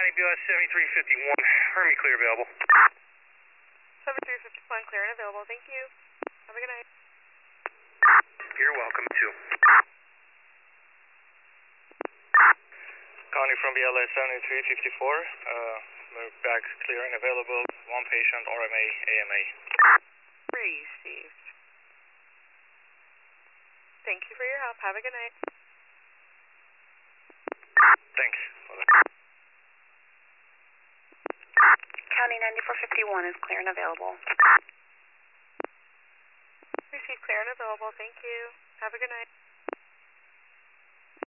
County BLS 7351, Hermie clear available. 7351 clear and available, thank you. Have a good night. You're welcome too. County from BLS 7354, move back clear and available, one patient, RMA, AMA. Received. Thank you for your help, have a good night. Thanks. County 9451 is clear and available. Received, clear and available, thank you. Have a good night.